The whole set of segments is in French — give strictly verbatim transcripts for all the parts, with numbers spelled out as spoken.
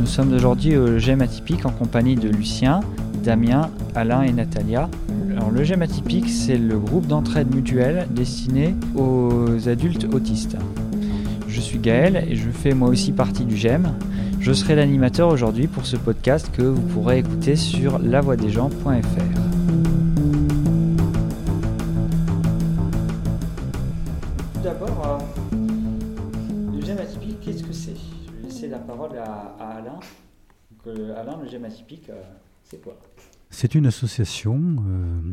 Nous sommes aujourd'hui au G E M Atypique en compagnie de Lucien, Damien, Alain et Natalia. Alors, le G E M Atypique, c'est le groupe d'entraide mutuelle destiné aux adultes autistes. Je suis Gaël et je fais moi aussi partie du G E M. Je serai l'animateur aujourd'hui pour ce podcast que vous pourrez écouter sur la voix des gens point f r. Tout d'abord, euh, le G E M Atypique, qu'est-ce que c'est ? Je vais laisser la parole à, à Alain. Donc, euh, Alain, le G E M Atypique, euh, c'est quoi ? C'est une association euh,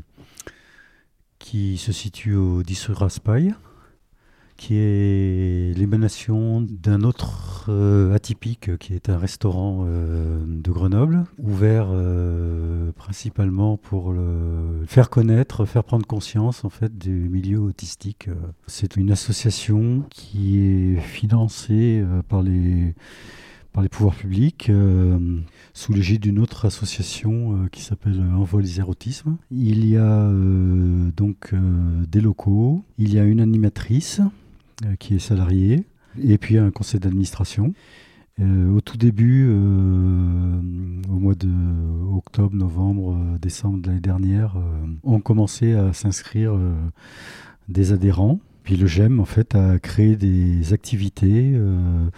qui se situe au dix rue Raspail, qui est l'émanation d'un autre euh, atypique, qui est un restaurant euh, de Grenoble, ouvert euh, principalement pour le faire connaître, faire prendre conscience en fait du milieu autistique. C'est une association qui est financée euh, par les par les pouvoirs publics, euh, sous l'égide d'une autre association euh, qui s'appelle Envoi Isère Autisme. Il y a euh, donc euh, des locaux, il y a une animatrice euh, qui est salariée, et puis un conseil d'administration. Euh, au tout début, euh, au mois de octobre, novembre, euh, décembre de l'année dernière, euh, on commençait à s'inscrire euh, des adhérents. Puis le G E M en fait a créé des activités euh,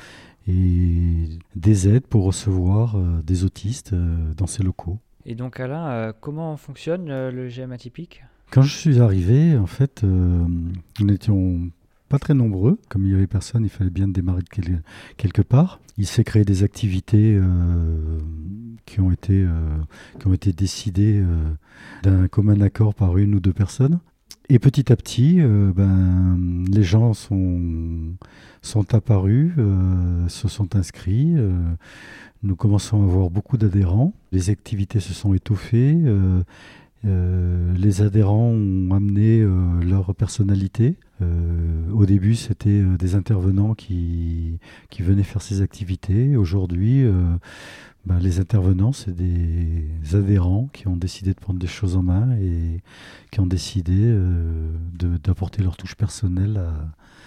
et des aides pour recevoir euh, des autistes euh, dans ces locaux. Et donc Alain, euh, comment fonctionne euh, le G E M Atypique ? Quand je suis arrivé, en fait, euh, nous n'étions pas très nombreux. Comme il n'y avait personne, il fallait bien démarrer de quel- quelque part. Il s'est créé des activités euh, qui ont été, euh, qui ont été décidées euh, d'un commun accord par une ou deux personnes. Et petit à petit, euh, ben, les gens sont, sont apparus, euh, se sont inscrits. Euh, nous commençons à avoir beaucoup d'adhérents. Les activités se sont étoffées. Euh, euh, les adhérents ont amené euh, leur personnalité. Euh, au début, c'était euh, des intervenants qui, qui venaient faire ces activités. Aujourd'hui, euh, ben, les intervenants, c'est des adhérents qui ont décidé de prendre des choses en main et qui ont décidé euh, de, d'apporter leur touche personnelle à,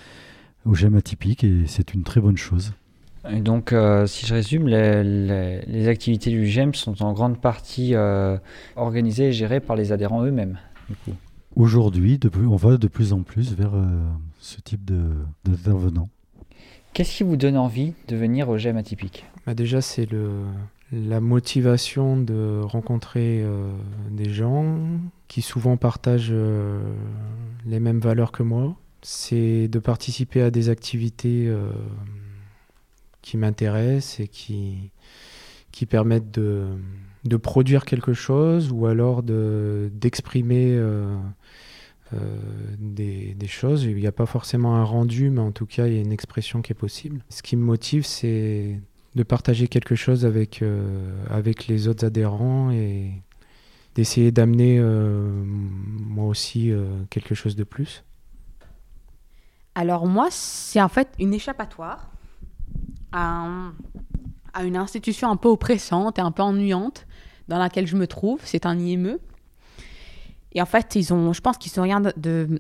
au G E M Atypique, et c'est une très bonne chose. Et donc, euh, si je résume, les, les, les activités du G E M sont en grande partie euh, organisées et gérées par les adhérents eux-mêmes, du coup. Aujourd'hui, de plus, on va de plus en plus vers euh, ce type de, d'intervenants. Qu'est-ce qui vous donne envie de venir au G E M Atypique ? Bah déjà, c'est le, la motivation de rencontrer euh, des gens qui souvent partagent euh, les mêmes valeurs que moi. C'est de participer à des activités euh, qui m'intéressent et qui, qui permettent de, de produire quelque chose, ou alors de, d'exprimer euh, euh, des, des choses. Il n'y a pas forcément un rendu, mais en tout cas, il y a une expression qui est possible. Ce qui me motive, c'est de partager quelque chose avec, euh, avec les autres adhérents et d'essayer d'amener euh, moi aussi euh, quelque chose de plus. Alors moi, c'est en fait une échappatoire à, un- à une institution un peu oppressante et un peu ennuyante dans laquelle je me trouve. C'est un I M E. Et en fait, ils ont, je pense qu'ils n'ont rien de, de-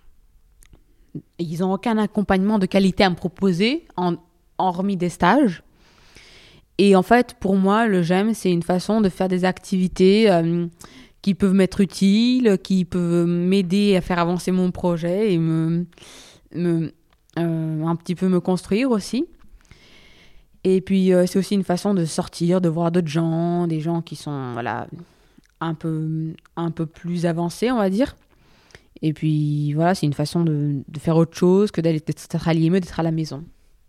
ils ont aucun accompagnement de qualité à me proposer, en, hormis des stages. Et en fait, pour moi, le G E M, c'est une façon de faire des activités euh, qui peuvent m'être utiles, qui peuvent m'aider à faire avancer mon projet et me, me, euh, un petit peu me construire aussi. Et puis, euh, c'est aussi une façon de sortir, de voir d'autres gens, des gens qui sont voilà, un peu, un peu plus avancés, on va dire. Et puis, voilà, c'est une façon de, de faire autre chose que d'aller d'être à l'I M E, d'être à la maison.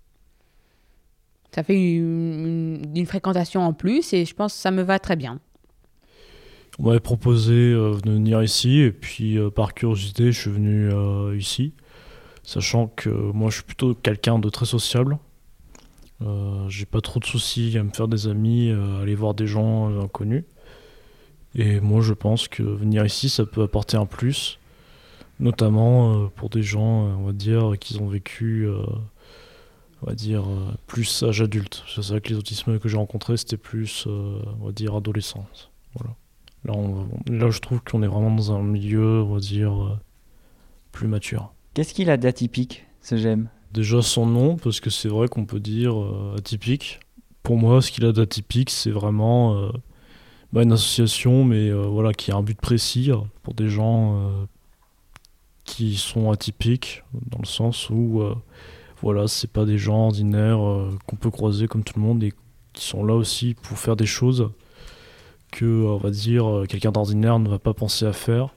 Ça fait une, une, une fréquentation en plus et je pense que ça me va très bien. On m'avait proposé euh, de venir ici, et puis euh, par curiosité, je suis venu euh, ici, sachant que euh, moi je suis plutôt quelqu'un de très sociable. Euh, j'ai pas trop de soucis à me faire des amis, euh, aller voir des gens euh, inconnus. Et moi je pense que venir ici, ça peut apporter un plus, notamment euh, pour des gens, euh, on va dire, qui ont vécu, euh, on va dire, euh, plus âge adulte. C'est vrai que les autismes que j'ai rencontrés, c'était plus, euh, on va dire, adolescents. Voilà. Là, on, là, je trouve qu'on est vraiment dans un milieu, on va dire, euh, plus mature. Qu'est-ce qu'il a d'atypique, ce G E M ? Déjà son nom, parce que c'est vrai qu'on peut dire euh, atypique. pour moi, ce qu'il a d'atypique, c'est vraiment euh, bah, une association, mais euh, voilà, qui a un but précis pour des gens euh, qui sont atypiques, dans le sens où euh, voilà, c'est pas des gens ordinaires euh, qu'on peut croiser comme tout le monde et qui sont là aussi pour faire des choses que, on va dire, quelqu'un d'ordinaire ne va pas penser à faire.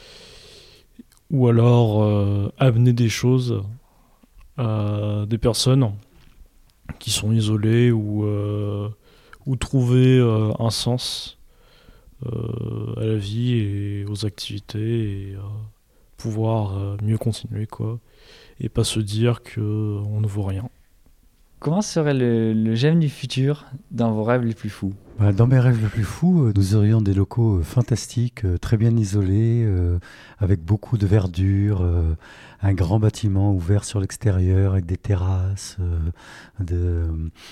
Ou alors euh, amener des choses à des personnes qui sont isolées ou, euh, ou trouver euh, un sens euh, à la vie et aux activités et euh, pouvoir euh, mieux continuer, quoi, et pas se dire qu'on ne vaut rien. Comment serait le, le G E M du futur dans vos rêves les plus fous ? Bah, dans mes rêves les plus fous, euh, nous aurions des locaux euh, fantastiques, euh, très bien isolés, euh, avec beaucoup de verdure, euh, un grand bâtiment ouvert sur l'extérieur avec des terrasses, euh, de,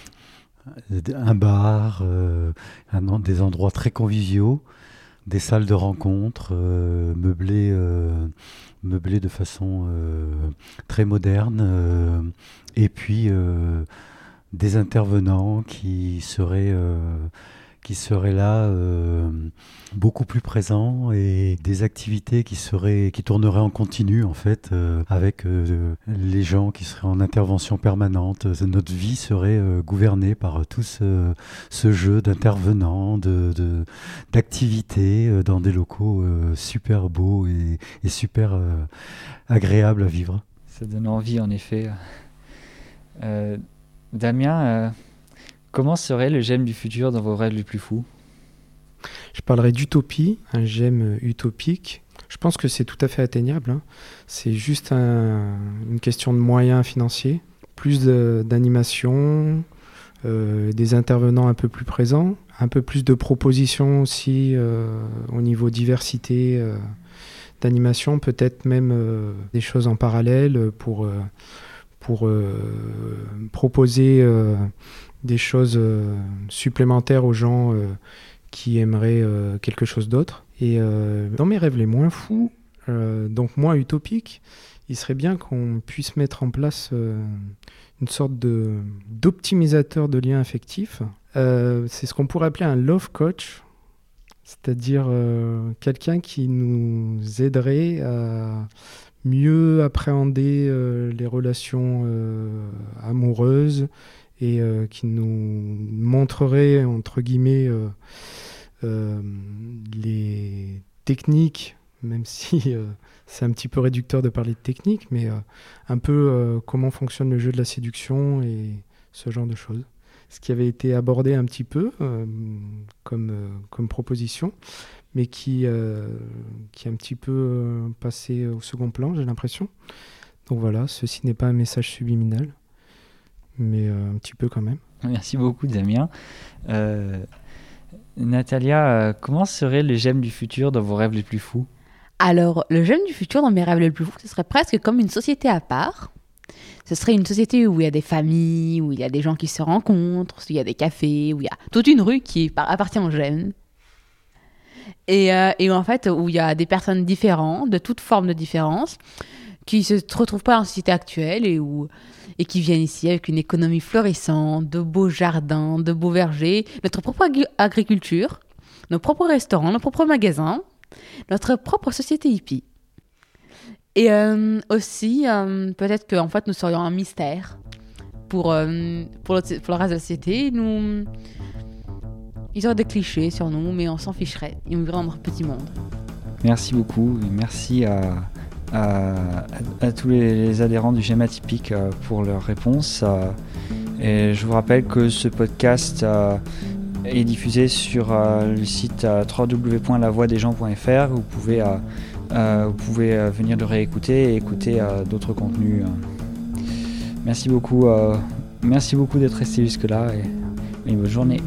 de- un bar, euh, un en- des endroits très conviviaux, des salles de rencontre euh, meublées, euh, meublées de façon euh, très moderne, euh, et puis euh, des intervenants qui seraient, euh, qui seraient là euh, beaucoup plus présents et des activités qui, seraient, qui tourneraient en continu en fait euh, avec euh, les gens qui seraient en intervention permanente. Notre vie serait euh, gouvernée par tout ce, ce jeu d'intervenants, de, de, d'activités euh, dans des locaux euh, super beaux et, et super euh, agréables à vivre. Ça donne envie, en effet. Euh, Damien, euh, comment serait le G E M du futur dans vos rêves les plus fous ? Je parlerai d'utopie, un G E M utopique. Je pense que c'est tout à fait atteignable, hein. C'est juste un- une question de moyens financiers, plus de- d'animation, euh, des intervenants un peu plus présents, un peu plus de propositions aussi euh, au niveau diversité euh, d'animation, peut-être même euh, des choses en parallèle pour, euh, pour euh, proposer euh, des choses euh, supplémentaires aux gens euh, qui aimeraient euh, quelque chose d'autre. Et euh, dans mes rêves les moins fous, euh, donc moins utopiques, il serait bien qu'on puisse mettre en place euh, une sorte de, d'optimisateur de liens affectifs. Euh, c'est ce qu'on pourrait appeler un love coach, c'est-à-dire euh, quelqu'un qui nous aiderait à mieux appréhender euh, les relations euh, amoureuses et euh, qui nous montrerait, entre guillemets, euh, euh, les techniques, même si euh, c'est un petit peu réducteur de parler de technique, mais euh, un peu euh, comment fonctionne le jeu de la séduction et ce genre de choses. Ce qui avait été abordé un petit peu euh, comme, euh, comme proposition, mais qui, euh, qui est un petit peu euh, passé au second plan, j'ai l'impression. Donc voilà, ceci n'est pas un message subliminal, mais euh, un petit peu quand même. Merci beaucoup, Damien. Euh, Natalia, euh, comment serait le G E M du futur dans vos rêves les plus fous ? Alors, le G E M du futur dans mes rêves les plus fous, ce serait presque comme une société à part. Ce serait une société où il y a des familles, où il y a des gens qui se rencontrent, où il y a des cafés, où il y a toute une rue qui appartient au G E M. Et, euh, et en fait, où il y a des personnes différentes, de toutes formes de différence, qui ne se retrouvent pas dans la société actuelle et, où, et qui viennent ici avec une économie florissante, de beaux jardins, de beaux vergers, notre propre ag- agriculture, nos propres restaurants, nos propres magasins, notre propre société hippie. Et euh, aussi, euh, peut-être qu'en fait, nous serions un mystère pour, euh, pour, le, pour le reste de la société. Nous, ils auraient des clichés sur nous, mais on s'en ficherait. Ils vivraient dans notre petit monde. Merci beaucoup et merci à, à, à, à tous les, les adhérents du G E M Atypique euh, pour leurs réponses. Euh, et je vous rappelle que ce podcast euh, est diffusé sur euh, le site euh, w w w point la voix des gens point f r où vous pouvez, euh, euh, vous pouvez euh, venir le réécouter et écouter euh, d'autres contenus. Merci beaucoup, euh, merci beaucoup d'être resté jusque-là et, et bonne journée.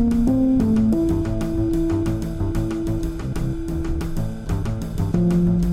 Thank you.